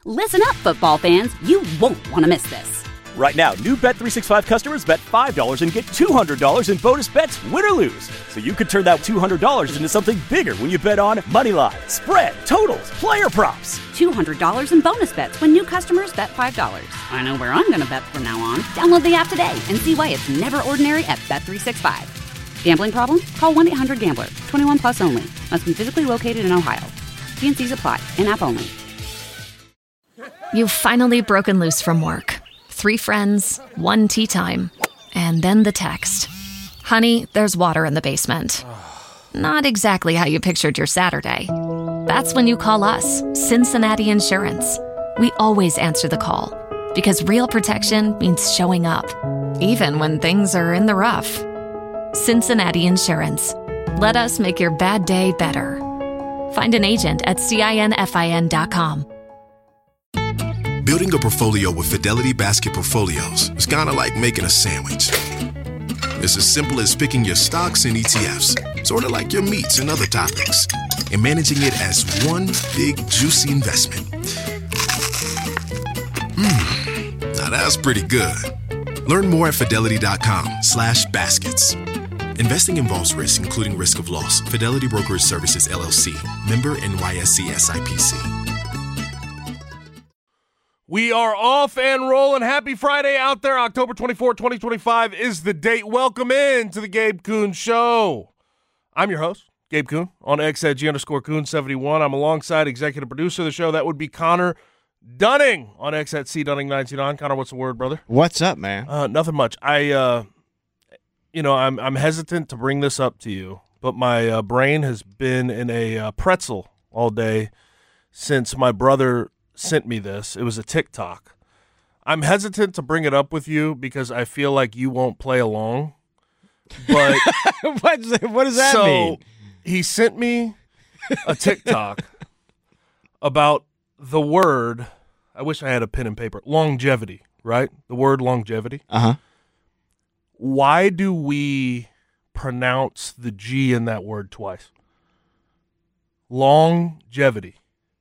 Listen up, football fans. You won't want to miss this. Right now, new Bet365 customers bet $5 and get $200 in bonus bets, win or lose. So you could turn that $200 into something bigger when you bet on money line, spread, totals, player props. $200 in bonus bets when new customers bet $5. I know where I'm going to bet from now on. Download the app today and see why it's never ordinary at Bet365. Gambling problem? Call 1-800-GAMBLER. 21 plus only. Must be physically located in Ohio. T&Cs apply. In-app only. You've finally broken loose from work. 3 friends, 1 tea time, and then the text. Honey, there's water in the basement. Not exactly how you pictured your Saturday. That's when you call us, Cincinnati Insurance. We always answer the call, because real protection means showing up, even when things are in the rough. Cincinnati Insurance. Let us make your bad day better. Find an agent at CINFIN.com. Building a portfolio with Fidelity Basket Portfolios is kind of like making a sandwich. It's as simple as picking your stocks and ETFs, sort of like your meats and other toppings, and managing it as one big, juicy investment. Now that's pretty good. Learn more at Fidelity.com/baskets. Investing involves risk, including risk of loss. Fidelity Brokerage Services, LLC. Member NYSE SIPC. We are off and rolling. Happy Friday out there. October 24, 2025 is the date. Welcome in to the Gabe Kuhn Show. I'm your host, Gabe Kuhn, on X at G_Kuhn71. I'm alongside executive producer of the show. That would be Connor Dunning on X at CDunning929. Connor, what's the word, brother? What's up, man? Nothing much. I'm hesitant to bring this up to you, but my brain has been in a pretzel all day since my brother sent me this. It was a TikTok. I'm hesitant to bring it up with you because I feel like you won't play along. But what does that mean? So he sent me a TikTok about the word, I wish I had a pen and paper, longevity, right? The word longevity. Uh-huh. Why do we pronounce the G in that word twice? Longevity.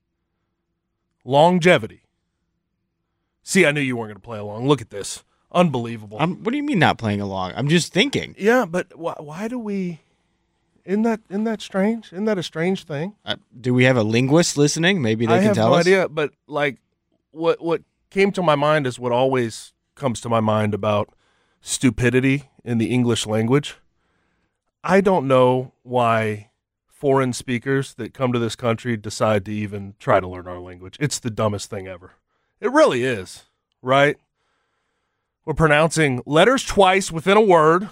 Longevity. See, I knew you weren't going to play along. Look at this. Unbelievable. What do you mean not playing along? I'm just thinking. Yeah, but why do we... Isn't that strange? Isn't that a strange thing? Do we have a linguist listening? Maybe they can tell us. I have no idea, but like what came to my mind is what always comes to my mind about stupidity in the English language. I don't know why foreign speakers that come to this country decide to even try to learn our language. It's the dumbest thing ever. It really is, right? We're pronouncing letters twice within a word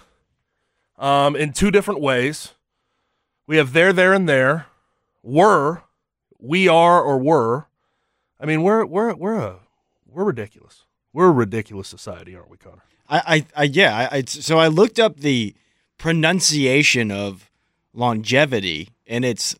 in 2 different ways. We have there, and there. Were, we are, or were. I mean, we're ridiculous. We're a ridiculous society, aren't we, Connor? So I looked up the pronunciation of longevity, and it's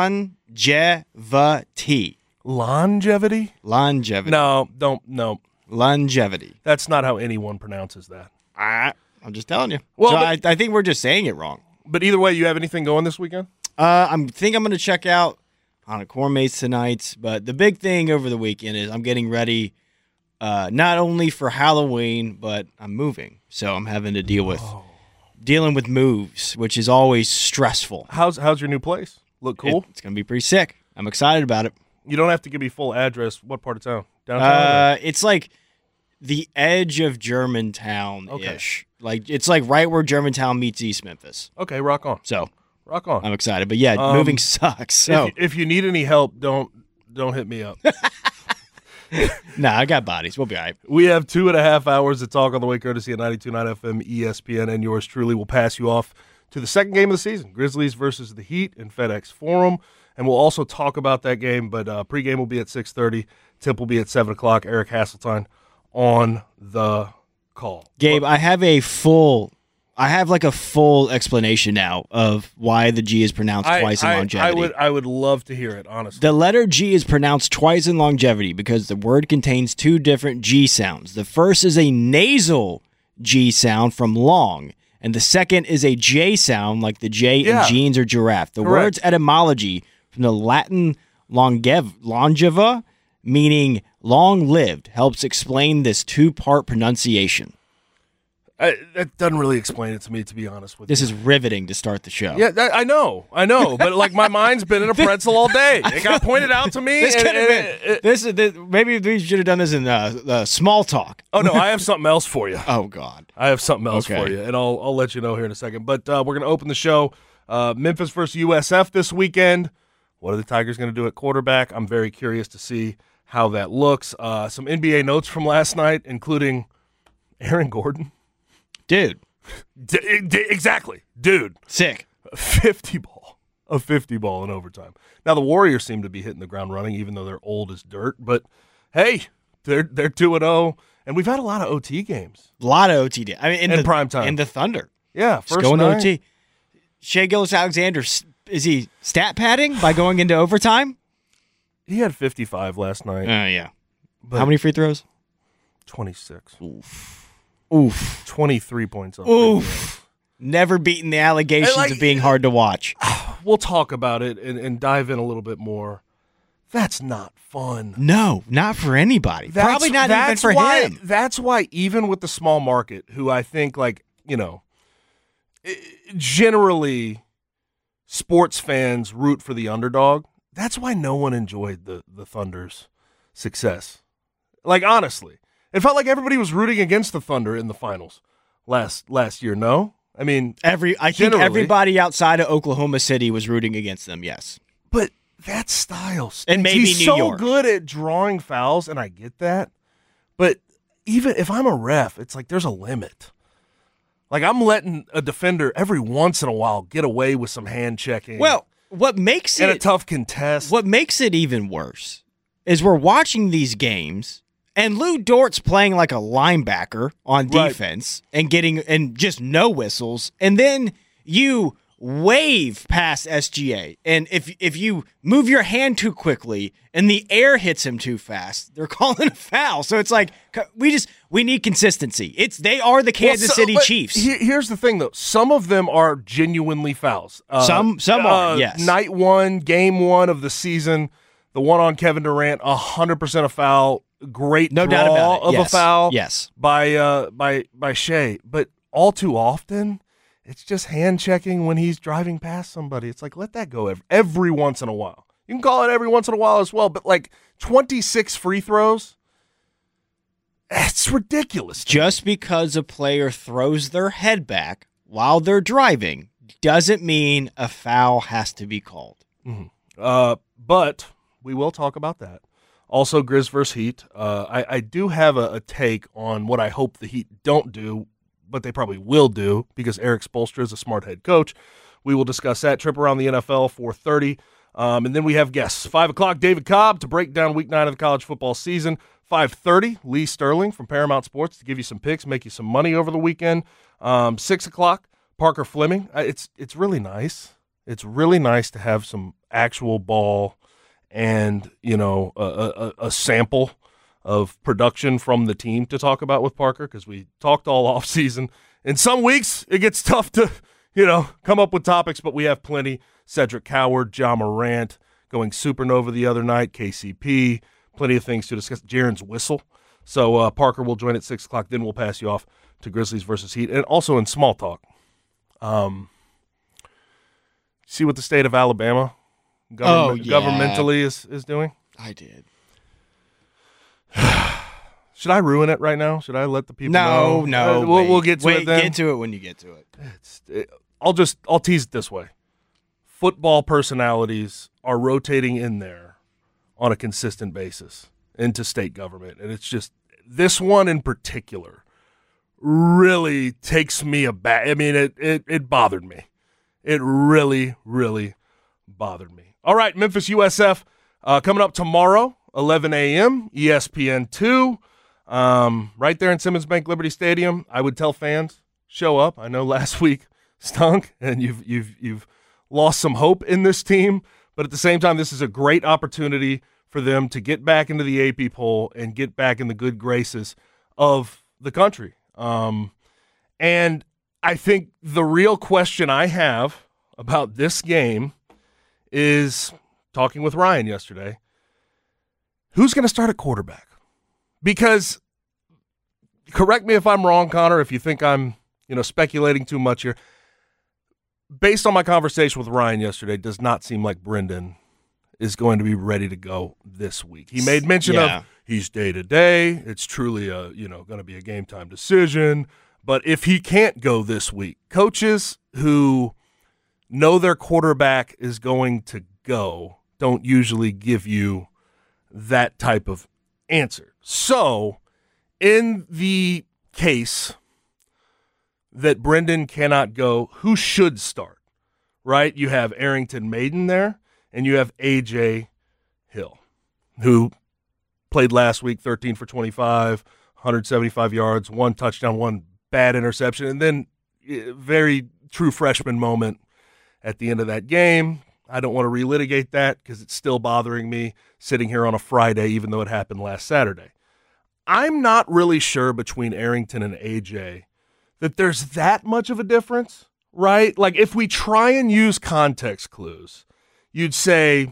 longevity. Longevity? Longevity. No. Longevity. That's not how anyone pronounces that. I'm just telling you. Well, so I think we're just saying it wrong. But either way, you have anything going this weekend? I think I'm going to check out on a Corn Maze tonight. But the big thing over the weekend is I'm getting ready not only for Halloween, but I'm moving. So I'm having to dealing with moves, which is always stressful. How's your new place? Look cool? It's going to be pretty sick. I'm excited about it. You don't have to give me full address. What part of town? Downtown? It's like the edge of Germantown-ish. Okay. Like it's like right where Germantown meets East Memphis. Okay, rock on. So rock on. I'm excited, but yeah, moving sucks. So if you need any help, don't hit me up. Nah, I got bodies. We'll be all right. We have 2.5 hours to talk on the way, courtesy of 92.9 FM ESPN, and yours truly will pass you off to the second game of the season, Grizzlies versus the Heat in FedEx Forum, and we'll also talk about that game. But pregame will be at 6:30. Tip will be at 7 o'clock. Eric Hasseltine on the call. Gabe, I have a full explanation now of why the G is pronounced twice in longevity. I would love to hear it, honestly. The letter G is pronounced twice in longevity because the word contains 2 different G sounds. The first is a nasal G sound from long, and the second is a J sound like the J in jeans or giraffe. The word's etymology from the Latin longeva, meaning long lived helps explain this two-part pronunciation. That doesn't really explain it to me, to be honest with you. This is riveting to start the show. Yeah, I know, but like my mind's been in a pretzel all day. It got pointed out to me. This could have been. Maybe we should have done this in small talk. Oh no, I have something else for you. Oh God, I have something else Okay. for you, and I'll let you know here in a second. But we're going to open the show. Memphis versus USF this weekend. What are the Tigers going to do at quarterback? I'm very curious to see how that looks. Some NBA notes from last night, including Aaron Gordon. dude, Exactly, dude. sick. A 50 ball in overtime. Now the Warriors seem to be hitting the ground running, even though they're old as dirt. But hey, they're 2-0, and we've had a lot of OT games. A lot of OT. I mean, In prime time. in the Thunder. Yeah, Just first going night. to OT. Shea Gilgeous-Alexander, is he stat padding by going into overtime? He had 55 last night. Yeah. But How many free throws? 26. Oof. 23 points. Oof. Never beaten the allegations of being hard to watch. We'll talk about it and dive in a little bit more. That's not fun. No, not for anybody. Probably not even for him. That's why even with the small market, who I think generally sports fans root for the underdog. That's why no one enjoyed the Thunder's success. Like, honestly, it felt like everybody was rooting against the Thunder in the finals last year. No, I mean, I think generally. everybody outside of Oklahoma City was rooting against them. Yes, but that style stinks. And maybe he's New so York. good at drawing fouls, and I get that. But even if I'm a ref, it's like there's a limit. Like, I'm letting a defender every once in a while get away with some hand checking. Well, what makes and it a tough contest. What makes it even worse is we're watching these games, and Lou Dort's playing like a linebacker on defense and just no whistles, and then you wave past SGA, and if you move your hand too quickly and the air hits him too fast, they're calling a foul. So it's like we need consistency. They are the Kansas City Chiefs. Here's the thing, though. Some of them are genuinely fouls. Some are, yes. Night one, game one of the season, the one on Kevin Durant, 100% a foul. Great No draw doubt about it. of Yes. a foul. Yes. By Shea. But all too often, it's just hand checking when he's driving past somebody. It's like, let that go every once in a while. You can call it every once in a while as well, but like 26 free throws, it's ridiculous. Just because a player throws their head back while they're driving doesn't mean a foul has to be called. But we will talk about that. Also, Grizz versus Heat. I do have a take on what I hope the Heat don't do, but they probably will do, because Eric Spoelstra is a smart head coach. We will discuss that. Trip around the NFL, 4:30. And then we have guests. 5 o'clock, David Cobb to break down Week 9 of the college football season. 5:30, Lee Sterling from Paramount Sports to give you some picks, make you some money over the weekend. 6 o'clock, Parker Fleming. It's really nice. It's really nice to have some actual ball and, a sample of production from the team to talk about with Parker, because we talked all off season. In some weeks, it gets tough to, come up with topics, but we have plenty. Cedric Coward, Ja Morant going supernova the other night, KCP, plenty of things to discuss. Jaren's whistle. So Parker will join at 6 o'clock. Then we'll pass you off to Grizzlies versus Heat. And also in small talk, see what the state of Alabama governmentally is doing? I did. Should I ruin it right now? Should I let the people know? No. We'll get to it then. Get to it when you get to it. I'll tease it this way. Football personalities are rotating in there on a consistent basis into state government. And it's just, this one in particular really takes me aback. I mean, it bothered me. It really, really bothered me. All right, Memphis USF coming up tomorrow, 11 a.m., ESPN2, right there in Simmons Bank Liberty Stadium. I would tell fans, show up. I know last week stunk, and you've lost some hope in this team, but at the same time, this is a great opportunity for them to get back into the AP poll and get back in the good graces of the country. And I think the real question I have about this game is, talking with Ryan yesterday, who's going to start at quarterback? Because, correct me if I'm wrong, Connor, if you think I'm, speculating too much here. Based on my conversation with Ryan yesterday, it does not seem like Brendan is going to be ready to go this week. He made mention of he's day-to-day. It's truly going to be a game-time decision. But if he can't go this week, coaches who know their quarterback is going to go don't usually give you that type of answer. So, in the case that Brendan cannot go, who should start? Right? You have Arrington Maiden there, and you have A.J. Hill, who played last week, 13 for 25, 175 yards, 1 touchdown, 1 bad interception, and then very true freshman moment at the end of that game. I don't want to relitigate that because it's still bothering me sitting here on a Friday, even though it happened last Saturday. I'm not really sure between Arrington and AJ that there's that much of a difference, right? Like if we try and use context clues, you'd say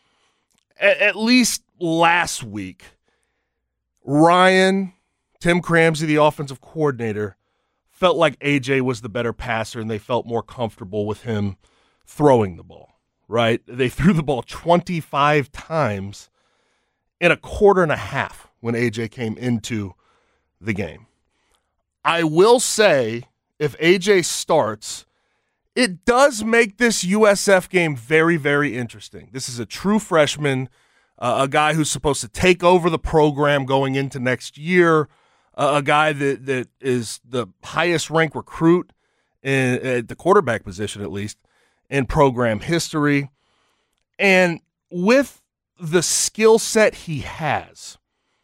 at least last week, Ryan, Tim Cramsey, the offensive coordinator, felt like AJ was the better passer and they felt more comfortable with him throwing the ball, right? They threw the ball 25 times in a quarter and a half when AJ came into the game. I will say, if AJ starts, it does make this USF game very, very interesting. This is a true freshman, a guy who's supposed to take over the program going into next year, a guy that is the highest ranked recruit at the quarterback position, at least, in program history. And with the skill set he has,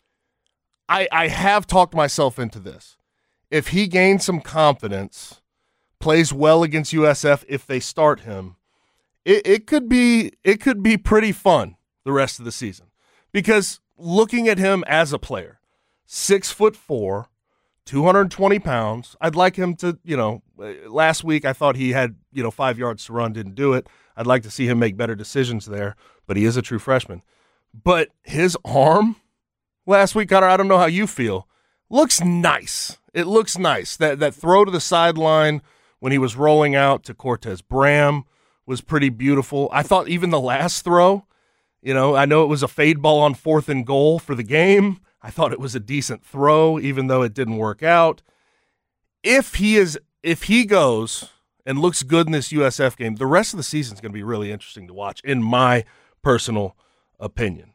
I have talked myself into this. If he gains some confidence, plays well against USF if they start him, it could be pretty fun the rest of the season. Because looking at him as a player, 6'4", 220 pounds, I'd like him to, last week I thought he had, 5 yards to run, didn't do it. I'd like to see him make better decisions there, but he is a true freshman. But his arm last week, Connor, I don't know how you feel, looks nice. It looks nice. That throw to the sideline when he was rolling out to Cortez Bram was pretty beautiful. I thought even the last throw, I know it was a fade ball on 4th and goal for the game. I thought it was a decent throw, even though it didn't work out. If he goes and looks good in this USF game, the rest of the season is going to be really interesting to watch, in my personal opinion.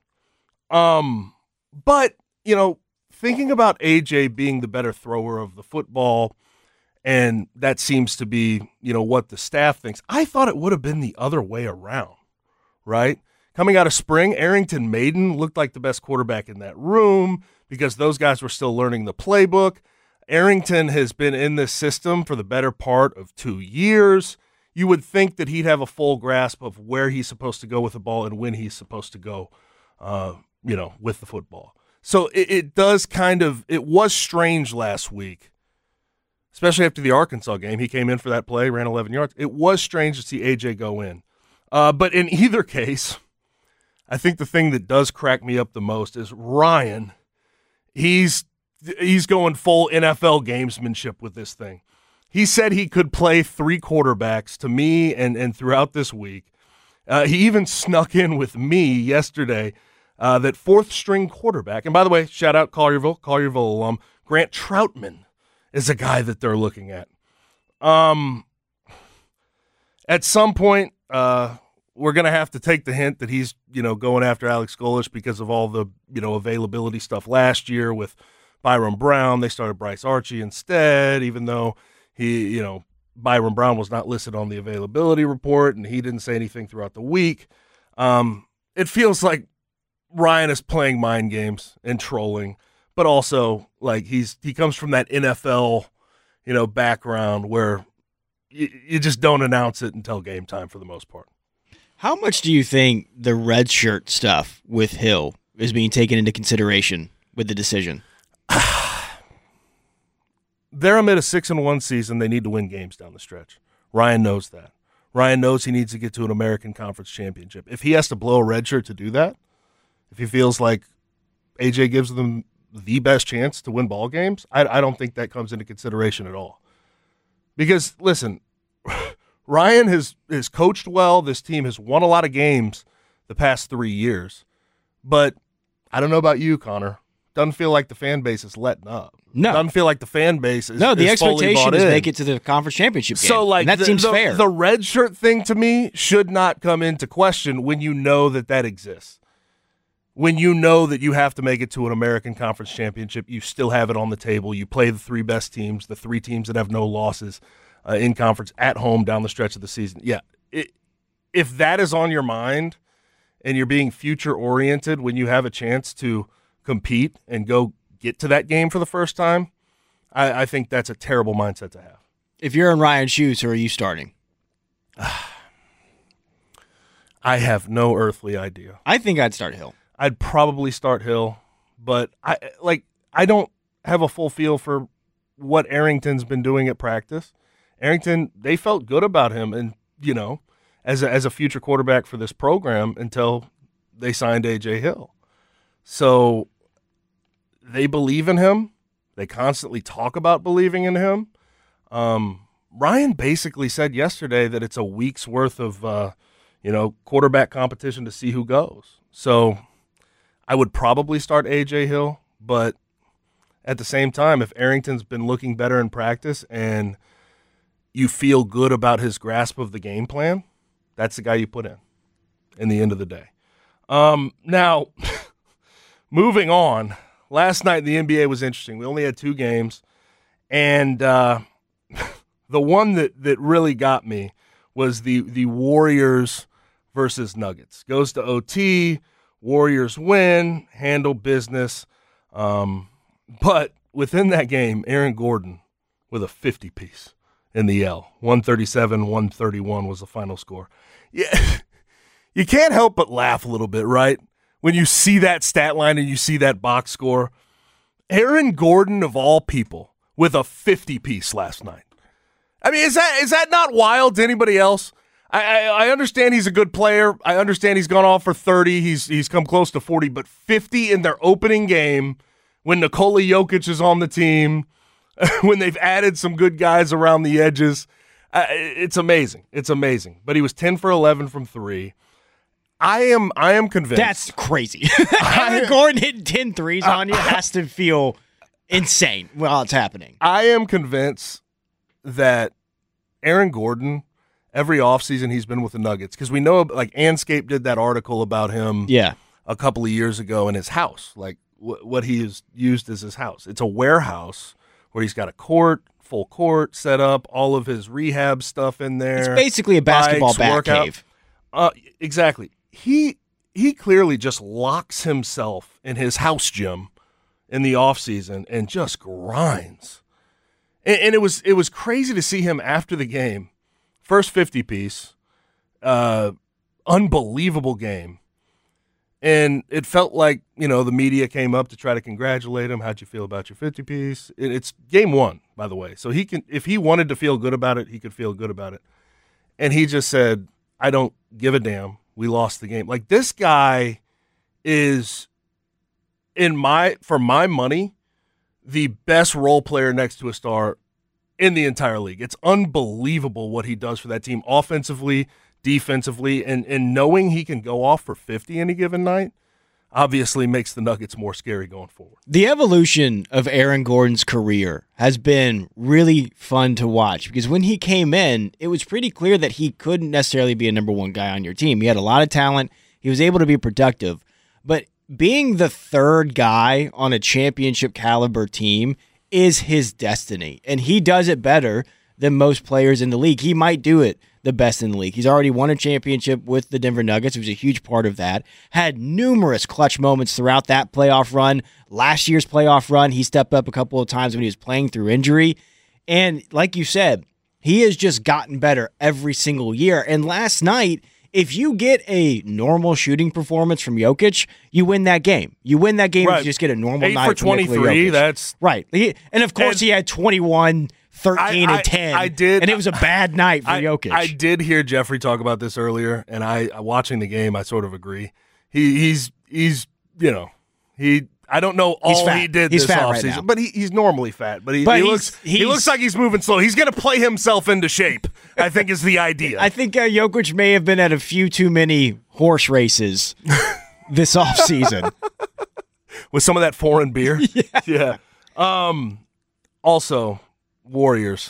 But, thinking about AJ being the better thrower of the football, and that seems to be, what the staff thinks, I thought it would have been the other way around, right? Coming out of spring, Arrington Maiden looked like the best quarterback in that room because those guys were still learning the playbook. Arrington has been in this system for the better part of 2 years. You would think that he'd have a full grasp of where he's supposed to go with the ball and when he's supposed to go, with the football. So it was strange last week, especially after the Arkansas game. He came in for that play, ran 11 yards. It was strange to see AJ go in. But in either case, I think the thing that does crack me up the most is Ryan. He's going full NFL gamesmanship with this thing. He said he could play 3 quarterbacks to me and throughout this week. He even snuck in with me yesterday that 4th-string quarterback. And by the way, shout out Collierville alum, Grant Troutman is a guy that they're looking at. At some point, we're going to have to take the hint that he's, going after Alex Golesh because of all the, availability stuff last year with Byron Brown. They started Bryce Archie instead, even though he, Byron Brown was not listed on the availability report and he didn't say anything throughout the week. It feels like Ryan is playing mind games and trolling, but also like he comes from that NFL, background where you just don't announce it until game time for the most part. How much do you think the red shirt stuff with Hill is being taken into consideration with the decision? They're amid a 6-1 season. They need to win games down the stretch. Ryan knows that. Ryan knows he needs to get to an American Conference championship. If he has to blow a red shirt to do that, if he feels like AJ gives them the best chance to win ball games, I don't think that comes into consideration at all. Because, listen, Ryan has coached well. This team has won a lot of games the past 3 years. But I don't know about you, Connor. Doesn't feel like the fan base is letting up. No. Doesn't feel like the fan base is No, the is fully expectation bought is in. make it to the conference championship game. So, like, and that seems fair. The red shirt thing to me should not come into question when you know that exists. When you know that you have to make it to an American Conference Championship, you still have it on the table. You play the 3 best teams, the 3 teams that have no losses in conference at home down the stretch of the season. Yeah, if that is on your mind and you're being future-oriented when you have a chance to compete and go get to that game for the first time, I think that's a terrible mindset to have. If you're in Ryan's shoes, who are you starting? I have no earthly idea. I think I'd start Hill. I'd probably start Hill, but I don't have a full feel for what Arrington's been doing at practice. Arrington, they felt good about him, and as a future quarterback for this program until they signed A.J. Hill. So they believe in him. They constantly talk about believing in him. Ryan basically said yesterday that it's a week's worth of quarterback competition to see who goes. So I would probably start A.J. Hill, but at the same time, if Arrington's been looking better in practice and you feel good about his grasp of the game plan, that's the guy you put in the end of the day. Now, moving on, last night the NBA was interesting. We only had 2 games, and the one that really got me was the Warriors versus Nuggets. Goes to OT, Warriors win, handle business. But within that game, Aaron Gordon with a 50-piece in the L. 137-131 was the final score. Yeah, you can't help but laugh a little bit, right? When you see that stat line and you see that box score. Aaron Gordon, of all people, with a 50-piece last night. I mean, is that not wild to anybody else? I understand he's a good player. I understand he's gone off for 30. He's come close to 40, but 50 in their opening game when Nikola Jokic is on the team, when they've added some good guys around the edges. It's amazing. It's amazing. But he was 10 for 11 from 3. I am convinced. That's crazy. Aaron Gordon hitting 10 threes on you has to feel insane while it's happening. I am convinced that Aaron Gordon, every offseason he's been with the Nuggets, because we know, like, Anscape did that article about him a couple of years ago in his house, like what he has used as his house. It's a warehouse where he's got a full court set up, all of his rehab stuff in there. It's basically a basketball bat cave. Exactly. He clearly just locks himself in his house gym in the offseason and just grinds. And it was crazy to see him after the game. First 50-piece, unbelievable game. And it felt like, the media came up to try to congratulate him. How'd you feel about your 50-piece? It's game 1, by the way. So if he wanted to feel good about it, he could feel good about it. And he just said, I don't give a damn. We lost the game. Like, this guy is, for my money, the best role player next to a star in the entire league. It's unbelievable what he does for that team offensively, defensively, and knowing he can go off for 50 any given night obviously makes the Nuggets more scary going forward. The evolution of Aaron Gordon's career has been really fun to watch because when he came in, it was pretty clear that he couldn't necessarily be a number 1 guy on your team. He had a lot of talent. He was able to be productive. But being the 3rd guy on a championship caliber team is his destiny, and he does it better than most players in the league. He might do it the best in the league. He's already won a championship with the Denver Nuggets. He was a huge part of that. Had numerous clutch moments throughout that playoff run. Last year's playoff run, he stepped up a couple of times when he was playing through injury. And like you said, he has just gotten better every single year. And last night, if you get a normal shooting performance from Jokic, you win that game. You win that game if you just get a normal 8 night for 23, that's... Right. And of course, he had 21, 13, and 10. I did. And it was a bad night for Jokic. I did hear Jeffrey talk about this earlier, and watching the game, I sort of agree. He I don't know all he did He's this fat right offseason, now. but he's normally fat. But he he looks like he's moving slow. He's going to play himself into shape, I think is the idea. I think Jokic may have been at a few too many horse races this offseason. With some of that foreign beer? Yeah. Also, Warriors.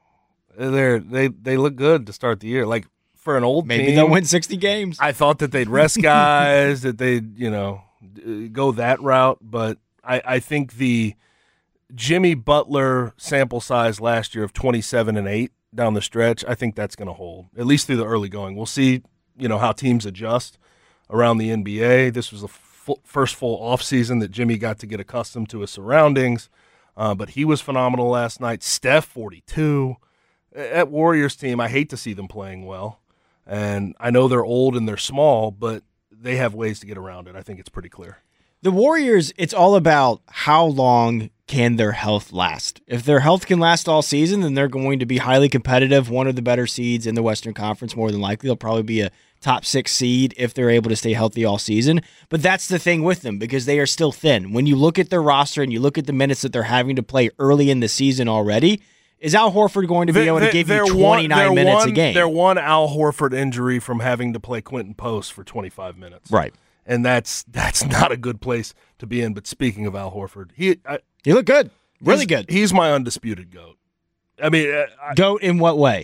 They look good to start the year. Like, for an old Maybe team, they'll win 60 games. I thought that they'd rest guys, that they'd, go that route. But I think the Jimmy Butler sample size last year of 27 and 8 down the stretch, I think that's going to hold, at least through the early going. We'll see, how teams adjust around the NBA. This was the first full offseason that Jimmy got to get accustomed to his surroundings. But he was phenomenal last night. Steph, 42. That Warriors team, I hate to see them playing well. And I know they're old and they're small, but they have ways to get around it. I think it's pretty clear. The Warriors, it's all about how long can their health last. If their health can last all season, then they're going to be highly competitive, one of the better seeds in the Western Conference, more than likely. They'll probably be a top 6 seed if they're able to stay healthy all season. But that's the thing with them, because they are still thin. When you look at their roster and you look at the minutes that they're having to play early in the season already, is Al Horford going to be able to give you 29 minutes a game? They're one Al Horford injury from having to play Quentin Post for 25 minutes. Right. And that's not a good place to be in. But speaking of Al Horford, he looked good. Really good. He's my undisputed GOAT. I mean, GOAT in what way?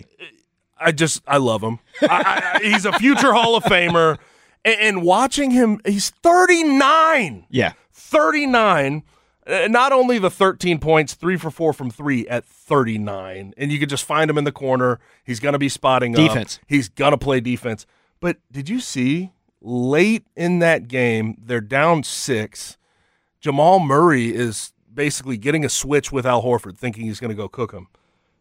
I love him. He's a future Hall of Famer. And watching him, he's 39. Yeah. 39. Not only the 13 points, 3 for 4 from 3 at 39, and you could just find him in the corner. He's going to be spotting defense. Up. He's going to play defense. But did you see late in that game, they're down 6. Jamal Murray is basically getting a switch with Al Horford, thinking he's going to go cook him.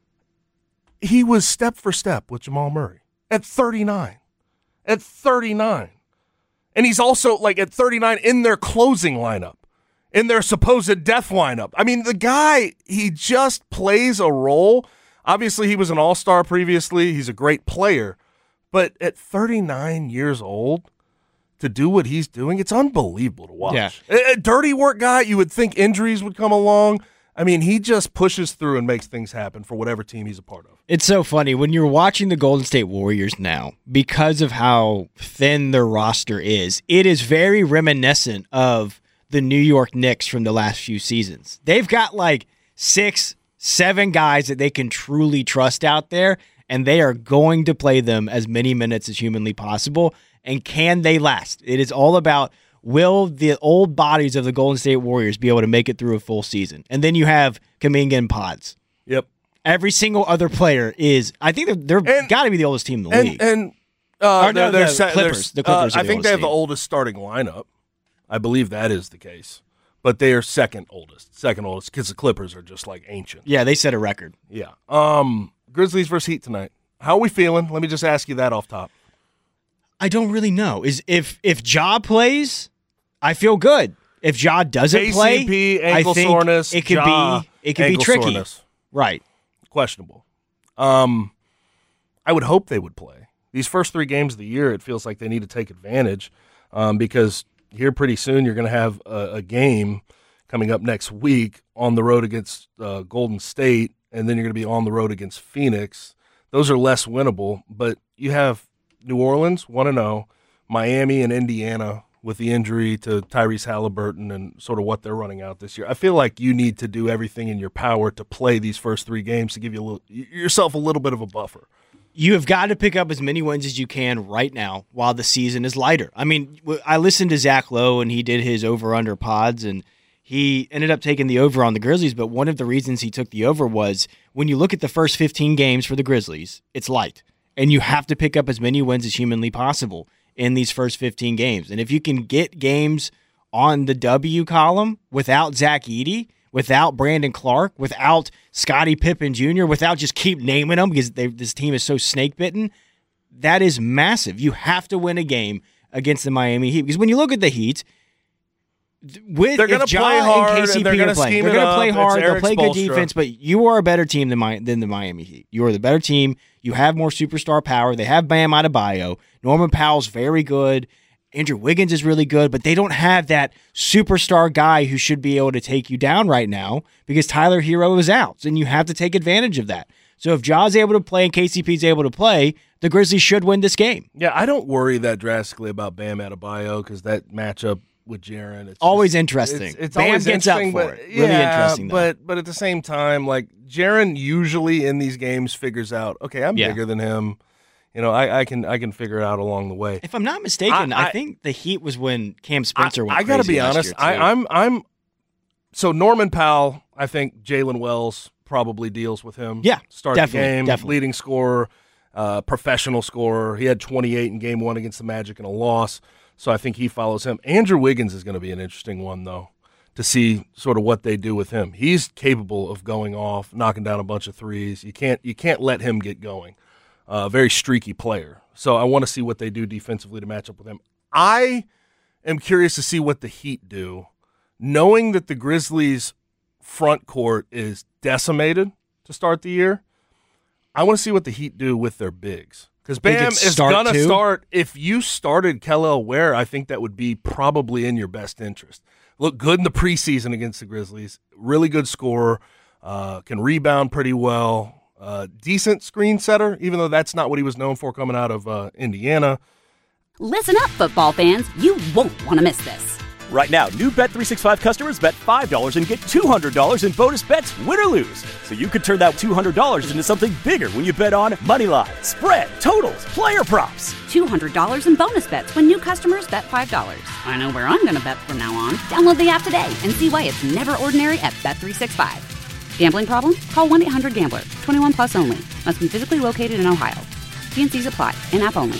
He was step for step with Jamal Murray at 39. At 39. And he's also, like, at 39 in their closing lineup. In their supposed death lineup. I mean, the guy, he just plays a role. Obviously, he was an all-star previously. He's a great player. But at 39 years old, to do what he's doing, it's unbelievable to watch. Yeah. A dirty work guy, you would think injuries would come along. I mean, he just pushes through and makes things happen for whatever team he's a part of. It's so funny. When you're watching the Golden State Warriors now, because of how thin their roster is, it is very reminiscent of the New York Knicks from the last few seasons. They've got like 6, 7 guys that they can truly trust out there, and they are going to play them as many minutes as humanly possible. And can they last? It is all about, will the old bodies of the Golden State Warriors be able to make it through a full season? And then you have Kuminga and Pods. Yep. Every single other player is, I think they're got to be the oldest team in the league. And the Clippers. The Clippers I think they have the team. oldest starting lineup. I believe that is the case. But they are second oldest because the Clippers are just like ancient. Yeah, they set a record. Yeah. Grizzlies versus Heat tonight. How are we feeling? Let me just ask you that off top. I don't really know. If Ja plays, I feel good. If Ja doesn't play, KCP, ankle I think soreness, it could be tricky. Soreness. Right. Questionable. I would hope they would play. These first 3 games of the year, it feels like they need to take advantage because here pretty soon you're going to have a game coming up next week on the road against Golden State, and then you're going to be on the road against Phoenix. Those are less winnable, but you have New Orleans, 1-0, Miami and Indiana with the injury to Tyrese Halliburton and sort of what they're running out this year. I feel like you need to do everything in your power to play these first 3 games to give you yourself a little bit of a buffer. You have got to pick up as many wins as you can right now while the season is lighter. I mean, I listened to Zach Lowe, and he did his over-under pods, and he ended up taking the over on the Grizzlies, but one of the reasons he took the over was when you look at the first 15 games for the Grizzlies, it's light, and you have to pick up as many wins as humanly possible in these first 15 games. And if you can get games on the W column without Zach Edey, without Brandon Clark, without Scottie Pippen Jr., without just keep naming them because this team is so snake-bitten, that is massive. You have to win a game against the Miami Heat. Because when you look at the Heat, they're going to play hard, and they're going to scheme it up. They're going to play hard, they'll play good Spoelstra. defense, but you are a better team than the Miami Heat. You are the better team. You have more superstar power. They have Bam Adebayo. Norman Powell's very good. Andrew Wiggins is really good, but they don't have that superstar guy who should be able to take you down right now because Tyler Hero is out, and you have to take advantage of that. So if Ja's able to play and KCP's able to play, the Grizzlies should win this game. Yeah, I don't worry that drastically about Bam Adebayo because that matchup with Jaren, it's always just, interesting. It's Bam always gets up interesting, for but, it. Really interesting, though. But at the same time, like Jaren usually in these games figures out, okay, I'm bigger than him. You know, I can figure it out along the way. If I'm not mistaken, I think the Heat was when Cam Spencer went crazy. I got to be honest. I'm so Norman Powell. I think Jalen Wells probably deals with him. Yeah, start definitely, the game, definitely. leading scorer, professional scorer. He had 28 in Game 1 against the Magic in a loss, so I think he follows him. Andrew Wiggins is going to be an interesting one though, to see sort of what they do with him. He's capable of going off, knocking down a bunch of threes. You can't let him get going. Very streaky player. So I want to see what they do defensively to match up with him. I am curious to see what the Heat do, knowing that the Grizzlies' front court is decimated to start the year. I want to see what the Heat do with their bigs. Because Bam is going to start. If you started Kel'el Ware, I think that would be probably in your best interest. Looked good in the preseason against the Grizzlies. Really good scorer. Can rebound pretty well. Decent screen setter, even though that's not what he was known for coming out of Indiana. Listen up, football fans. You won't want to miss this. Right now, new Bet365 customers bet $5 and get $200 in bonus bets, win or lose. So you could turn that $200 into something bigger when you bet on Moneyline, spread, totals, player props. $200 in bonus bets when new customers bet $5. I know where I'm going to bet from now on. Download the app today and see why it's never ordinary at Bet365. Gambling problem? Call 1-800-GAMBLER. 21 plus only. Must be physically located in Ohio. T&Cs apply. In-app only.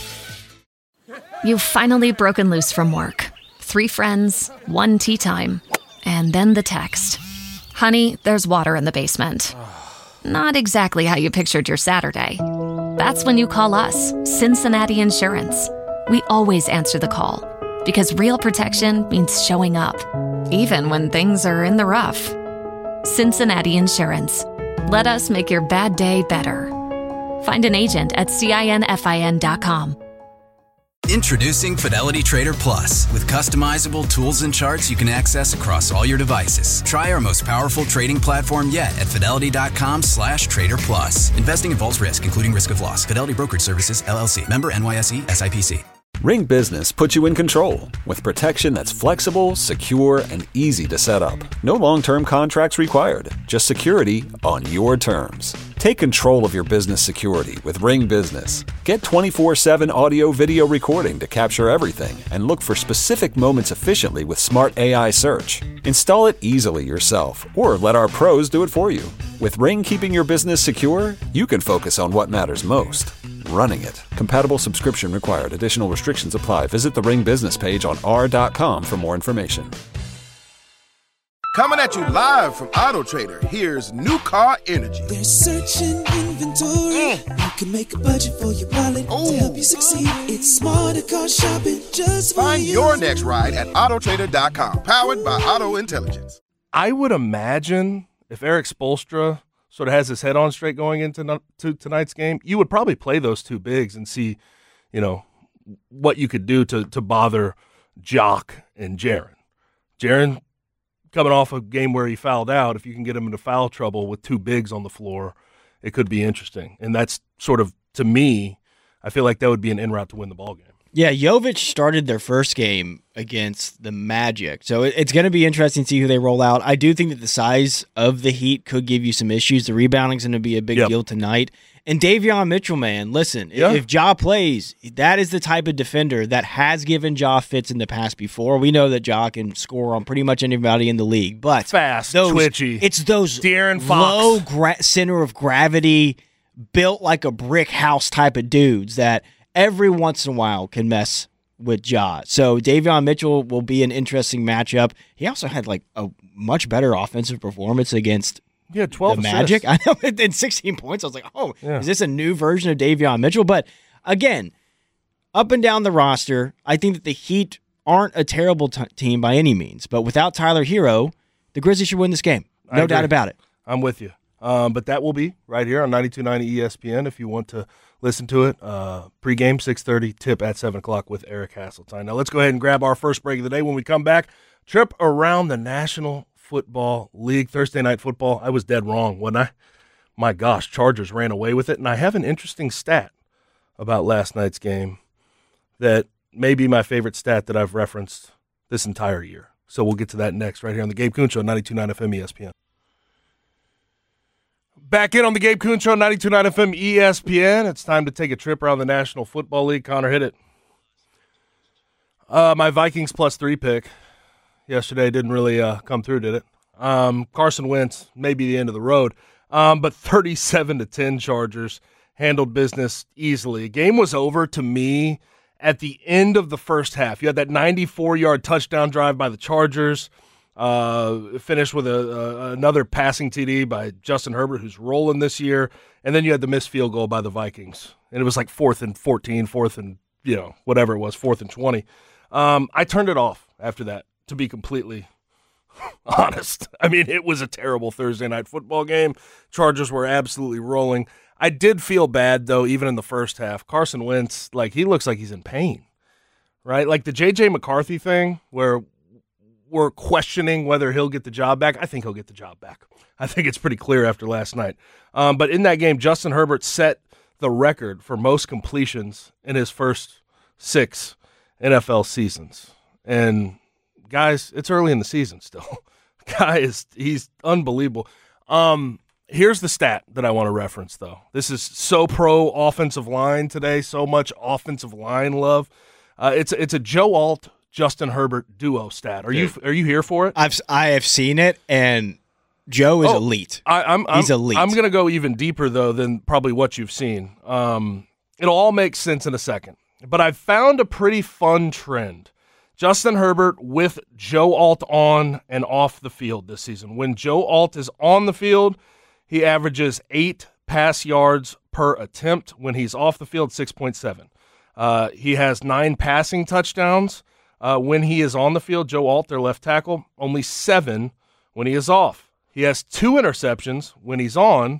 You've finally broken loose from work. 3 friends, 1 tea time, and then the text. Honey, there's water in the basement. Not exactly how you pictured your Saturday. That's when you call us, Cincinnati Insurance. We always answer the call because real protection means showing up, even when things are in the rough. Cincinnati Insurance. Let us make your bad day better. Find an agent at CINFIN.com. Introducing Fidelity Trader Plus. With customizable tools and charts you can access across all your devices. Try our most powerful trading platform yet at Fidelity.com/Trader Plus. Investing involves risk, including risk of loss. Fidelity Brokerage Services, LLC. Member NYSE, SIPC. Ring Business puts you in control with protection that's flexible, secure, and easy to set up. No long-term contracts required, just security on your terms. Take control of your business security with Ring Business. Get 24/7 audio-video recording to capture everything and look for specific moments efficiently with Smart AI search. Install it easily yourself or let our pros do it for you. With Ring keeping your business secure, you can focus on what matters most. Running it. Compatible subscription required. Additional restrictions apply. Visit the Ring business page on r.com for more information. Coming at you live from Auto Trader, here's New Car Energy. They're searching inventory. You can make a budget for your wallet to help you succeed. It's smarter car shopping just for Find you. your next ride at autotrader.com, powered by Auto Intelligence. I would imagine if Eric Spoelstra sort of has his head on straight going into tonight's game, you would probably play those 2 bigs and see, what you could do to bother Jock and Jaren. Jaren coming off a game where he fouled out, if you can get him into foul trouble with 2 bigs on the floor, it could be interesting. And that's sort of, to me, I feel like that would be an in route to win the ball game. Yeah, Jovic started their first game against the Magic, so it's going to be interesting to see who they roll out. I do think that the size of the Heat could give you some issues. The rebounding's going to be a big deal tonight. And Davion Mitchell, man, listen, if Ja plays, that is the type of defender that has given Ja fits in the past before. We know that Ja can score on pretty much anybody in the league, but fast, twitchy. It's those De'Aaron Fox. low center of gravity, built like a brick house type of dudes that every once in a while can mess with Ja. So Davion Mitchell will be an interesting matchup. He also had like a much better offensive performance against 12 the Magic. I know, in 16 points. I was like, is this a new version of Davion Mitchell? But again, up and down the roster, I think that the Heat aren't a terrible team by any means. But without Tyler Hero, the Grizzlies should win this game. No doubt about it. I'm with you. But that will be right here on 92.9 ESPN if you want to listen to it. Pre-game, 6:30, tip at 7 o'clock with Eric Hasseltine. Now let's go ahead and grab our first break of the day. When we come back, trip around the National Football League, Thursday Night Football. I was dead wrong, wasn't I? My gosh, Chargers ran away with it. And I have an interesting stat about last night's game that may be my favorite stat that I've referenced this entire year. So we'll get to that next right here on the Gabe Kuhn Show, 92.9 FM ESPN. Back in on the Gabe Kuhn Show, 92.9 FM ESPN. It's time to take a trip around the National Football League. Connor, hit it. My Vikings +3 pick yesterday didn't really come through, did it? Carson Wentz may be the end of the road, but 37-10 Chargers handled business easily. Game was over to me at the end of the first half. You had that 94-yard touchdown drive by the Chargers, finished with another passing TD by Justin Herbert, who's rolling this year, and then you had the missed field goal by the Vikings. And it was like 4th and 14, 4th and, whatever it was, 4th and 20. I turned it off after that, to be completely honest. I mean, it was a terrible Thursday night football game. Chargers were absolutely rolling. I did feel bad, though, even in the first half. Carson Wentz, he looks like he's in pain, right? Like the J.J. McCarthy thing where we're questioning whether he'll get the job back. I think he'll get the job back. I think it's pretty clear after last night. But in that game, Justin Herbert set the record for most completions in his first 6 NFL seasons. And, guys, it's early in the season still. He's unbelievable. Here's the stat that I want to reference, though. This is so pro offensive line today, so much offensive line love. It's a Joe Alt, Justin Herbert duo stat. Are you here for it? I have seen it, and Joe is elite. He's elite. I'm going to go even deeper, though, than probably what you've seen. It'll all make sense in a second. But I've found a pretty fun trend. Justin Herbert with Joe Alt on and off the field this season. When Joe Alt is on the field, he averages 8 pass yards per attempt. When he's off the field, 6.7. He has 9 passing touchdowns. When he is on the field, Joe Alt, their left tackle, only 7 when he is off. He has 2 interceptions when he's on,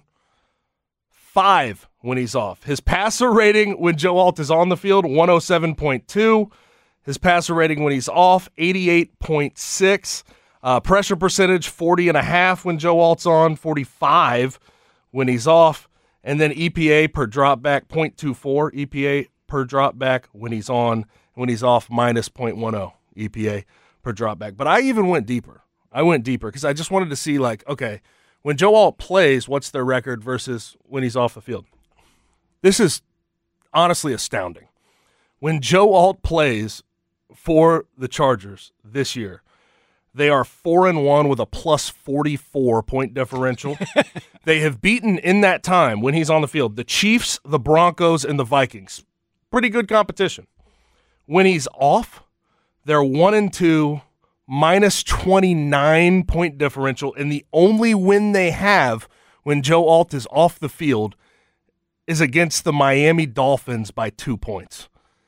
5 when he's off. His passer rating when Joe Alt is on the field, 107.2. His passer rating when he's off, 88.6. Pressure percentage, 40.5 when Joe Alt's on, 45 when he's off. And then EPA per dropback, 0.24 EPA per dropback when he's on. When he's off, minus 0.10 EPA per dropback. But I even went deeper. Because I just wanted to see, okay, when Joe Alt plays, what's their record versus when he's off the field? This is honestly astounding. When Joe Alt plays for the Chargers this year, they are 4-1 with a plus 44 point differential. They have beaten in that time when he's on the field the Chiefs, the Broncos, and the Vikings. Pretty good competition. When he's off, they're 1-2, minus 29 point differential, and the only win they have when Joe Alt is off the field is against the Miami Dolphins by 2 points.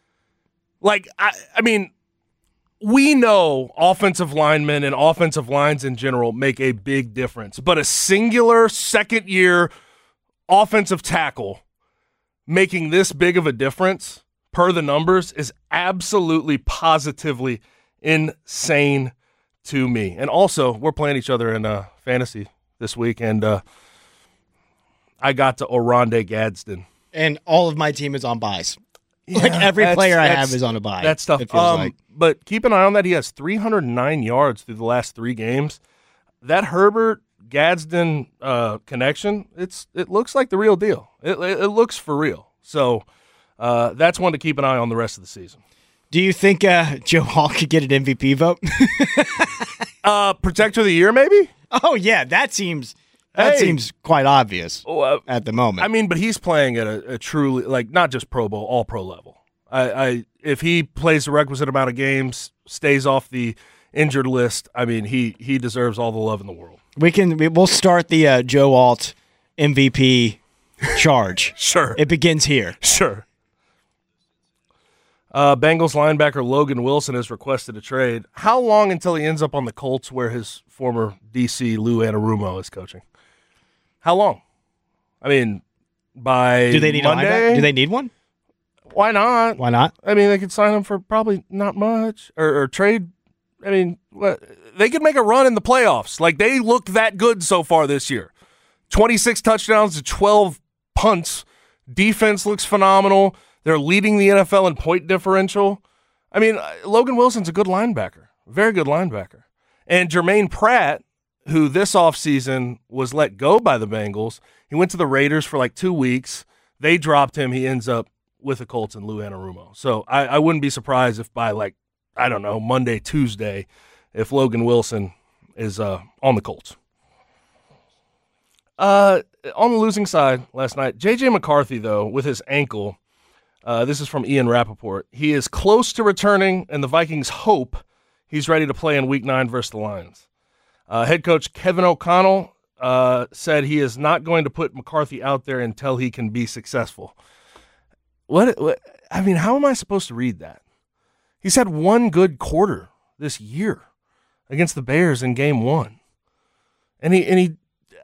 I mean, we know offensive linemen and offensive lines in general make a big difference, but a singular second-year offensive tackle making this big of a difference per the numbers is absolutely positively insane to me. And also, we're playing each other in fantasy this week, and I got to Oronde Gadsden. And all of my team is on buys. Yeah, every player I have is on a buy. That's tough. But keep an eye on that. He has 309 yards through the last 3 games. That Herbert-Gadsden connection, it looks like the real deal. It looks for real. So that's one to keep an eye on the rest of the season. Do you think Joe Hall could get an MVP vote? Protector of the year, maybe? Oh, yeah. That seems quite obvious at the moment. I mean, but he's playing at a truly, not just Pro Bowl, all pro level. If he plays the requisite amount of games, stays off the injured list, I mean, he deserves all the love in the world. We'll start the Joe Alt MVP charge. Sure. It begins here. Sure. Bengals linebacker Logan Wilson has requested a trade. How long until he ends up on the Colts where his former DC Lou Anarumo is coaching? How long? I mean, by Do they need Monday? a linebacker? Do they need one? Why not? Why not? I mean, they could sign him for probably not much or trade. I mean, they could make a run in the playoffs. Like, they look that good so far this year. 26 touchdowns to 12 punts. Defense looks phenomenal. They're leading the NFL in point differential. I mean, Logan Wilson's a good linebacker, very good linebacker. And Jermaine Pratt, who this offseason was let go by the Bengals, he went to the Raiders for like 2 weeks. They dropped him. He ends up with the Colts and Lou Anarumo. So I wouldn't be surprised if by like, I don't know, Monday, Tuesday, if Logan Wilson is on the Colts. On the losing side last night, J.J. McCarthy, though, with his ankle, this is from Ian Rappaport, he is close to returning, and the Vikings hope he's ready to play in Week 9 versus the Lions. Head coach Kevin O'Connell said he is not going to put McCarthy out there until he can be successful. What? I mean, how am I supposed to read that? He's had one good quarter this year against the Bears in Game 1. And he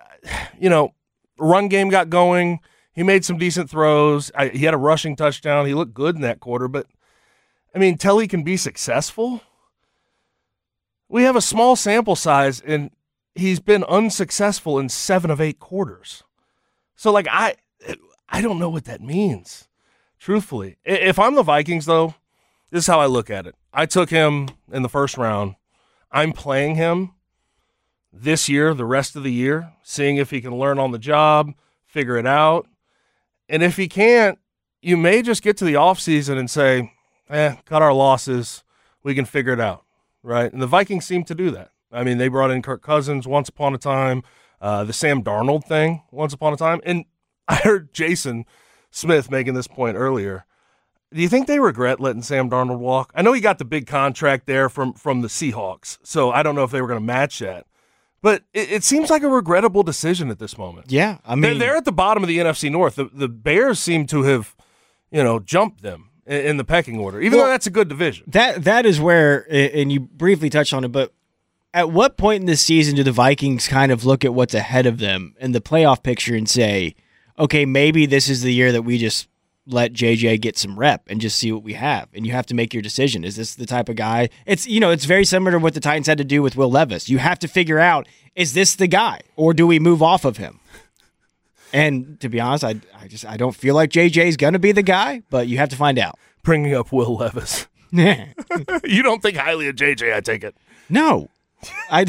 run game got going. He made some decent throws. He had a rushing touchdown. He looked good in that quarter. But, I mean, till he can be successful, we have a small sample size, and he's been unsuccessful in 7 of 8 quarters. So, like, I don't know what that means, truthfully. If I'm the Vikings, though, this is how I look at it. I took him in the first round. I'm playing him this year, the rest of the year, seeing if he can learn on the job, figure it out. And if he can't, you may just get to the offseason and say, cut our losses. We can figure it out, right? And the Vikings seem to do that. I mean, they brought in Kirk Cousins once upon a time, the Sam Darnold thing once upon a time. And I heard Jason Smith making this point earlier. Do you think they regret letting Sam Darnold walk? I know he got the big contract there from the Seahawks, so I don't know if they were going to match that. But it seems like a regrettable decision at this moment. Yeah, I mean, they're at the bottom of the NFC North. The Bears seem to have, jumped them in the pecking order, even though that's a good division. That is where, and you briefly touched on it, but at what point in this season do the Vikings kind of look at what's ahead of them in the playoff picture and say, okay, maybe this is the year that we just let JJ get some rep and just see what we have. And you have to make your decision. Is this the type of guy? It's very similar to what the Titans had to do with Will Levis. You have to figure out, is this the guy or do we move off of him? And to be honest, I don't feel like JJ is going to be the guy, but you have to find out. Bringing up Will Levis. You don't think highly of JJ, I take it. No. Why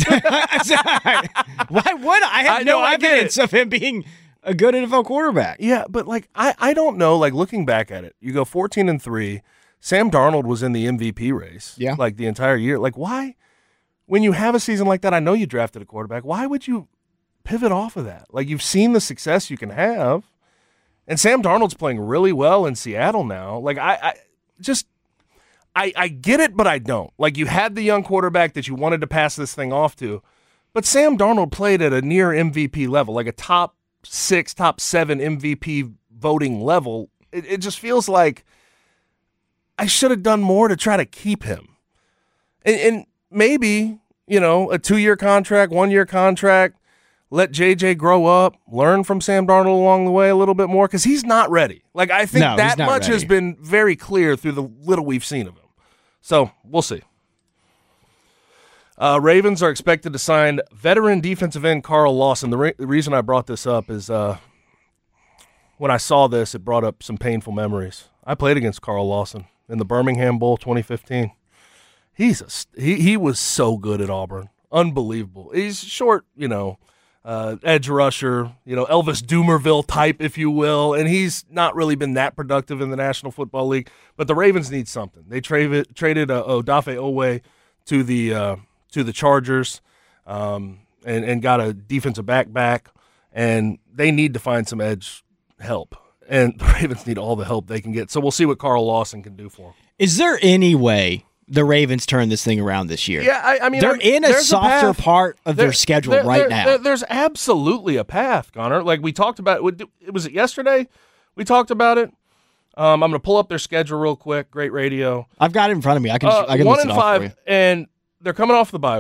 would I? Have no evidence of him being a good NFL quarterback. Yeah, but I don't know. Like, looking back at it, you go 14-3. Sam Darnold was in the MVP race. Yeah, like the entire year. Like, why? When you have a season like that, I know you drafted a quarterback. Why would you pivot off of that? Like, you've seen the success you can have, and Sam Darnold's playing really well in Seattle now. Like, I get it, but I don't. Like, you had the young quarterback that you wanted to pass this thing off to, but Sam Darnold played at a near MVP level, like a top 6, top 7 MVP voting level. It just feels like I should have done more to try to keep him. And maybe, a 2-year contract, 1-year contract, let JJ grow up, learn from Sam Darnold along the way a little bit more, because he's not ready. Like, I think that much has been very clear through the little we've seen of him. So we'll see. Ravens are expected to sign veteran defensive end Carl Lawson. The reason I brought this up is when I saw this, it brought up some painful memories. I played against Carl Lawson in the Birmingham Bowl 2015. He was so good at Auburn. Unbelievable. He's short, edge rusher, Elvis Dumerville type, if you will, and he's not really been that productive in the National Football League. But the Ravens need something. They traded Odafe Oweh to the Chargers and got a defensive back, and they need to find some edge help. And the Ravens need all the help they can get. So we'll see what Carl Lawson can do for them. Is there any way the Ravens turn this thing around this year? Yeah, I mean, they're in a softer part of their schedule right now. There's absolutely a path, Connor. Like we talked about, was it yesterday? We talked about it. I'm going to pull up their schedule real quick. Great radio. I've got it in front of me. I can 1-5, list it off for you. And they're coming off the bye week.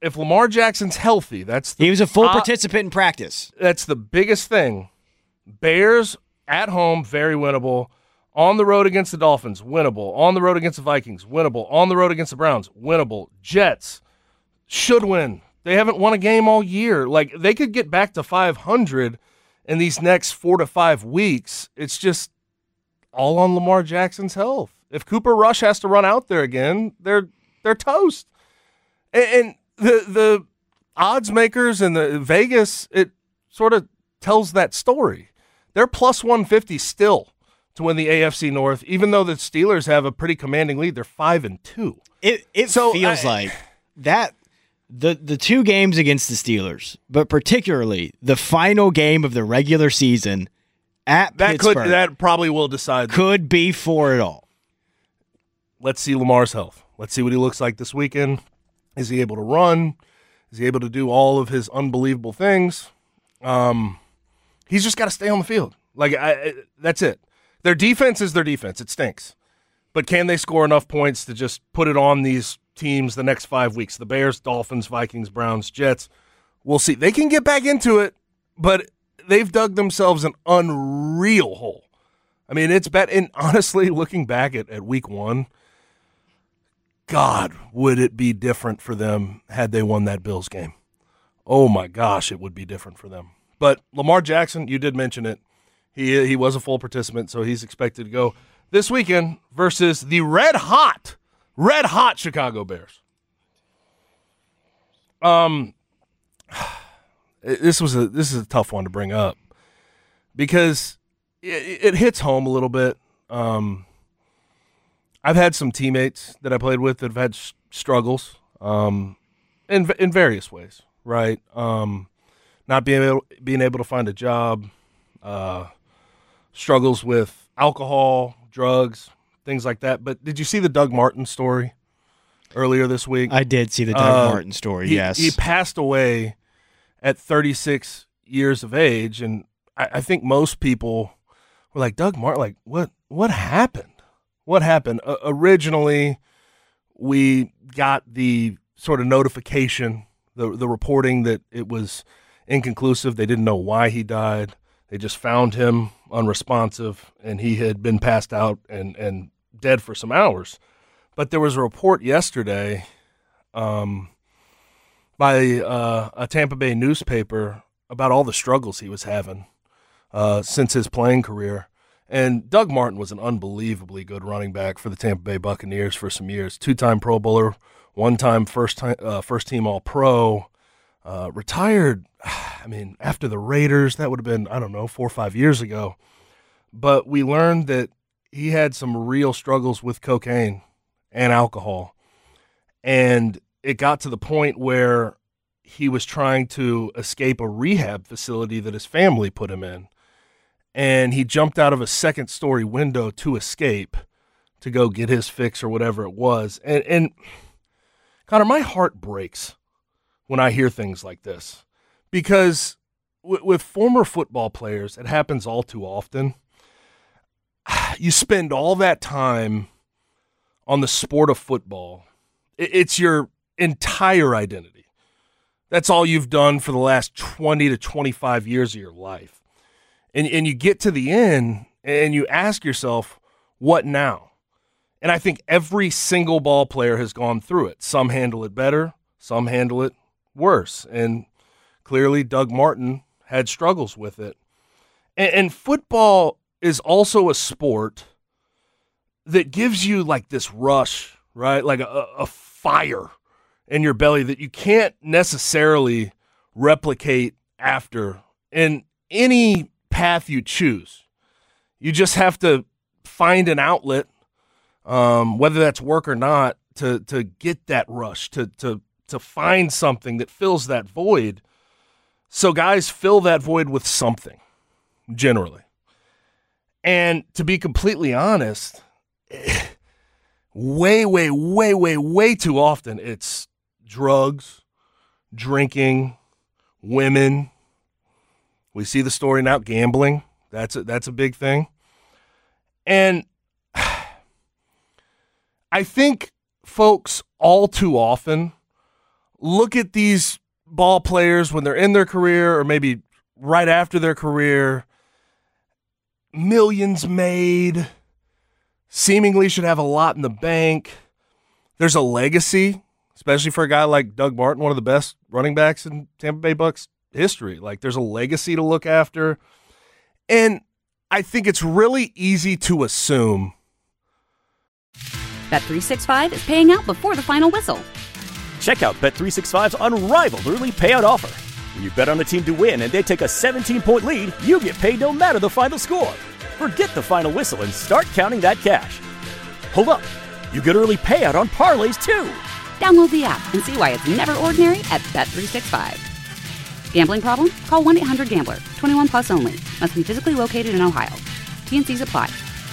if Lamar Jackson's healthy, he was a full participant in practice. That's the biggest thing. Bears at home, very winnable. On the road against the Dolphins, winnable. On the road against the Vikings, winnable. On the road against the Browns, winnable. Jets should win. They haven't won a game all year. Like, they could get back to 500 in these next 4 to 5 weeks. It's just all on Lamar Jackson's health. If Cooper Rush has to run out there again, they're toast. And the odds makers and the Vegas, it sort of tells that story. They're plus 150 still to win the AFC North, even though the Steelers have a pretty commanding lead. They're 5-2. It feels like that. The 2 games against the Steelers, but particularly the final game of the regular season at Pittsburgh, that probably will decide. Could be for it all. Let's see Lamar's health. Let's see what he looks like this weekend. Is he able to run? Is he able to do all of his unbelievable things? He's just got to stay on the field. That's it. Their defense is their defense. It stinks. But can they score enough points to just put it on these teams the next 5 weeks? The Bears, Dolphins, Vikings, Browns, Jets. We'll see. They can get back into it, but they've dug themselves an unreal hole. I mean, it's bad. And honestly, looking back at week 1, God, would it be different for them had they won that Bills game? Oh, my gosh, it would be different for them. But Lamar Jackson, you did mention it. He was a full participant, so he's expected to go this weekend versus the red hot Chicago Bears. This is a tough one to bring up because it hits home a little bit. I've had some teammates that I played with that have had struggles in various ways, right? Not being able to find a job, struggles with alcohol, drugs, things like that. But did you see the Doug Martin story earlier this week? I did see the Doug Martin story, yes. He passed away at 36 years of age, and I think most people were like, Doug Martin, like, what happened? What happened? Originally, we got the sort of notification, the reporting that it was inconclusive. They didn't know why he died. They just found him unresponsive, and he had been passed out and dead for some hours. But there was a report yesterday by a Tampa Bay newspaper about all the struggles he was having since his playing career. And Doug Martin was an unbelievably good running back for the Tampa Bay Buccaneers for some years. 2-time Pro Bowler, 1-time first-team All-Pro. Retired, I mean, after the Raiders. That would have been, 4 or 5 years ago. But we learned that he had some real struggles with cocaine and alcohol. And it got to the point where he was trying to escape a rehab facility that his family put him in. And he jumped out of a second-story window to escape to go get his fix or whatever it was. And Connor, my heart breaks when I hear things like this. Because with former football players, it happens all too often. You spend all that time on the sport of football. It's your entire identity. That's all you've done for the last 20 to 25 years of your life. And you get to the end and you ask yourself, what now? And I think every single ball player has gone through it. Some handle it better, some handle it worse. And clearly Doug Martin had struggles with it. And football is also a sport that gives you like this rush, right? Like a fire in your belly that you can't necessarily replicate after in any path you choose. You just have to find an outlet, whether that's work or not, to get that rush, to find something that fills that void. So guys fill that void with something, generally. And to be completely honest, way too often it's drugs, drinking, women. We see the story now, gambling. That's a big thing. And I think folks all too often look at these ball players when they're in their career or maybe right after their career, millions made, seemingly should have a lot in the bank. There's a legacy, especially for a guy like Doug Martin, one of the best running backs in Tampa Bay Bucs history. Like, there's a legacy to look after. And I think it's really easy to assume Bet365 is paying out before the final whistle. Check out Bet365's unrivaled early payout offer. When you bet on a team to win and they take a 17-point lead, you get paid no matter the final score. Forget the final whistle and start counting that cash. Hold up. You get early payout on parlays, too. Download the app and see why it's never ordinary at Bet365. Gambling problem? Call 1-800-GAMBLER. 21 plus only. Must be physically located in Ohio. T&Cs apply.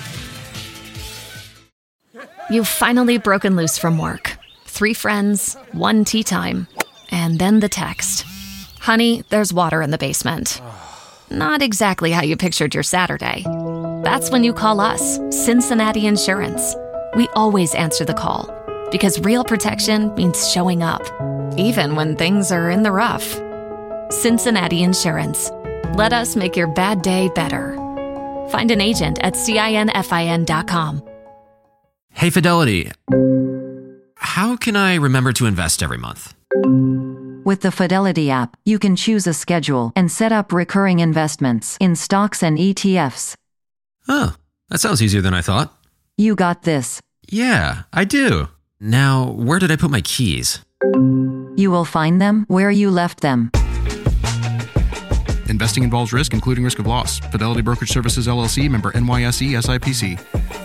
You've finally broken loose from work. 3 friends, 1 tea time, and then the text. Honey, there's water in the basement. Not exactly how you pictured your Saturday. That's when you call us, Cincinnati Insurance. We always answer the call, because real protection means showing up, even when things are in the rough. Cincinnati Insurance. Let us make your bad day better. Find an agent at CINFIN.com. Hey, Fidelity. How can I remember to invest every month? With the Fidelity app, you can choose a schedule and set up recurring investments in stocks and ETFs. Oh, that sounds easier than I thought. You got this. Yeah, I do. Now, where did I put my keys? You will find them where you left them. Investing involves risk, including risk of loss. Fidelity Brokerage Services, LLC, member NYSE, SIPC.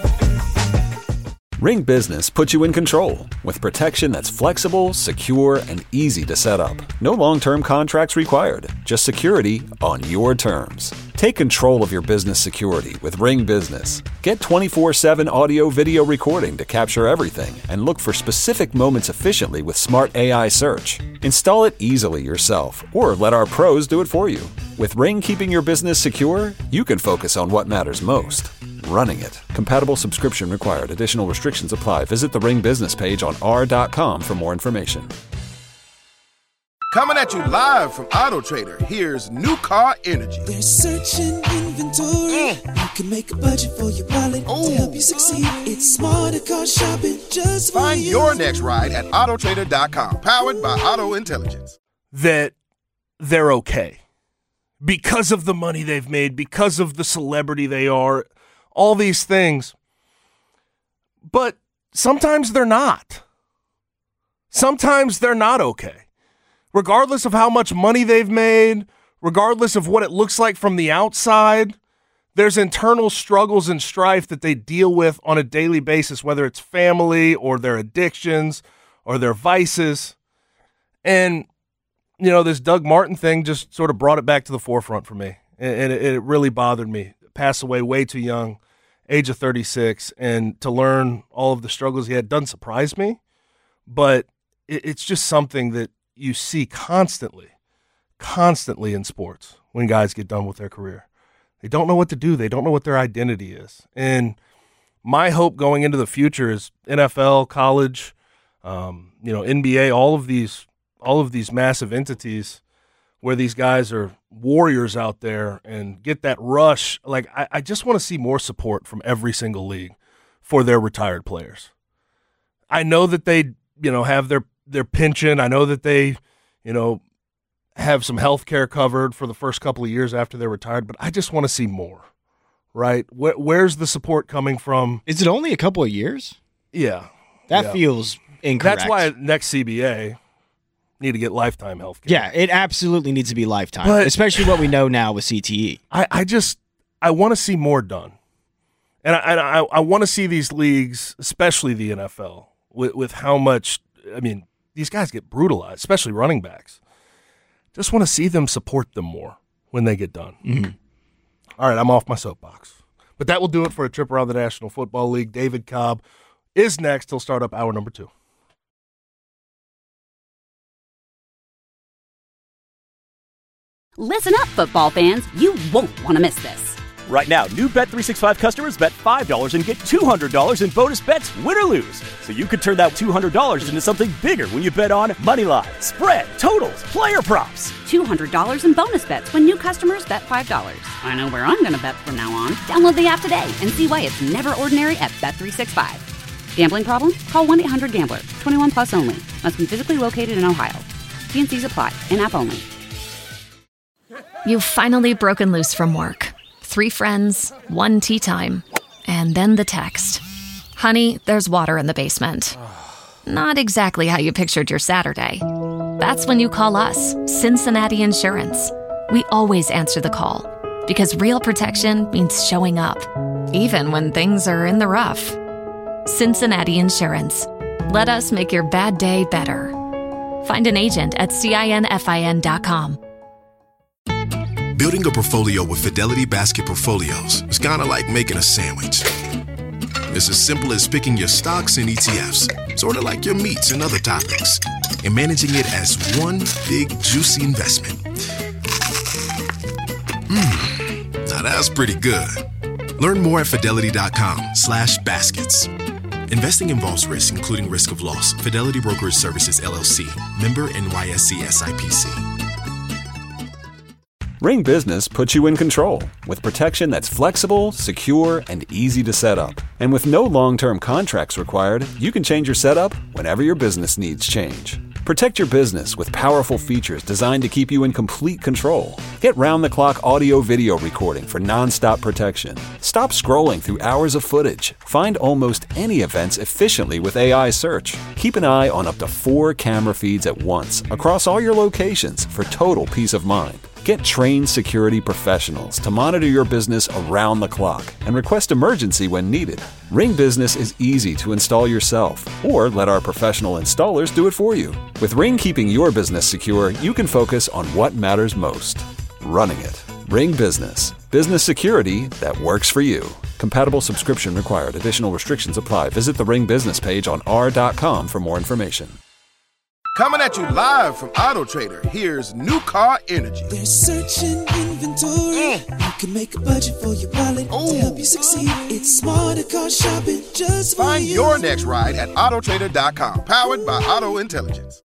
Ring Business puts you in control with protection that's flexible, secure, and easy to set up. No long-term contracts required, just security on your terms. Take control of your business security with Ring Business. Get 24/7 audio-video recording to capture everything and look for specific moments efficiently with smart AI search. Install it easily yourself or let our pros do it for you. With Ring keeping your business secure, you can focus on what matters most. Running it. Compatible subscription required. Additional restrictions apply. Visit the Ring business page on r.com for more information. Coming at you live from Auto Trader, here's New Car Energy. There's searching inventory. You can make a budget for your wallet to help you succeed. It's smarter car shopping just for Find you. your next ride at autotrader.com, powered by Auto Intelligence. that they're okay because of the money they've made, because of the celebrity they are, all these things. But sometimes they're not. Sometimes they're not okay. Regardless of how much money they've made, regardless of what it looks like from the outside, there's internal struggles and strife that they deal with on a daily basis, whether it's family or their addictions or their vices. And, you know, this Doug Martin thing just sort of brought it back to the forefront for me. And it really bothered me. Passed away way too young, age of 36, and to learn all of the struggles he had doesn't surprise me, but it's just something that you see constantly in sports when guys get done with their career. They don't know what to do. They don't know what their identity is. And my hope going into the future is NFL, college, NBA, all of these massive entities where these guys are warriors out there and get that rush. Like, I just want to see more support from every single league for their retired players. I know that they, have their pension. I know that they, have some health care covered for the first couple of years after they're retired, but I just want to see more, right? Where's the support coming from? Is it only a couple of years? Yeah. That feels incorrect. That's why next CBA need to get lifetime health care. Yeah, it absolutely needs to be lifetime, especially what we know now with CTE. I want to see more done. And I want to see these leagues, especially the NFL, with how much, these guys get brutalized, especially running backs. Just want to see them support them more when they get done. Mm-hmm. All right, I'm off my soapbox. But that will do it for a trip around the National Football League. David Cobb is next. He'll start up hour number 2. Listen up, football fans. You won't want to miss this. Right now, new Bet365 customers bet $5 and get $200 in bonus bets, win or lose. So you could turn that $200 into something bigger when you bet on Moneyline, spread, totals, player props. $200 in bonus bets when new customers bet $5. I know where I'm going to bet from now on. Download the app today and see why it's never ordinary at Bet365. Gambling problem? Call 1-800-GAMBLER. 21 plus only. Must be physically located in Ohio. T&Cs apply. In-app only. You've finally broken loose from work. 3 friends, 1 tea time, and then the text. Honey, there's water in the basement. Not exactly how you pictured your Saturday. That's when you call us, Cincinnati Insurance. We always answer the call, because real protection means showing up, even when things are in the rough. Cincinnati Insurance. Let us make your bad day better. Find an agent at CINFIN.com. Building a portfolio with Fidelity Basket Portfolios is kind of like making a sandwich. It's as simple as picking your stocks and ETFs, sort of like your meats and other topics, and managing it as one big, juicy investment. Now that's pretty good. Learn more at Fidelity.com/baskets. Investing involves risk, including risk of loss. Fidelity Brokerage Services, LLC. Member NYSE SIPC. Ring Business puts you in control with protection that's flexible, secure, and easy to set up. And with no long-term contracts required, you can change your setup whenever your business needs change. Protect your business with powerful features designed to keep you in complete control. Get round-the-clock audio-video recording for non-stop protection. Stop scrolling through hours of footage. Find almost any events efficiently with AI search. Keep an eye on up to 4 camera feeds at once across all your locations for total peace of mind. Get trained security professionals to monitor your business around the clock and request emergency when needed. Ring Business is easy to install yourself, or let our professional installers do it for you. With Ring keeping your business secure, you can focus on what matters most: running it. Ring Business. Business security that works for you. Compatible subscription required. Additional restrictions apply. Visit the Ring Business page on r.com for more information. Coming at you live from Auto Trader, here's New Car Energy. They're searching inventory. You can make a budget for your wallet to help you succeed. It's smarter car shopping just for Find you. your next ride at Autotrader.com. Powered by Auto Intelligence.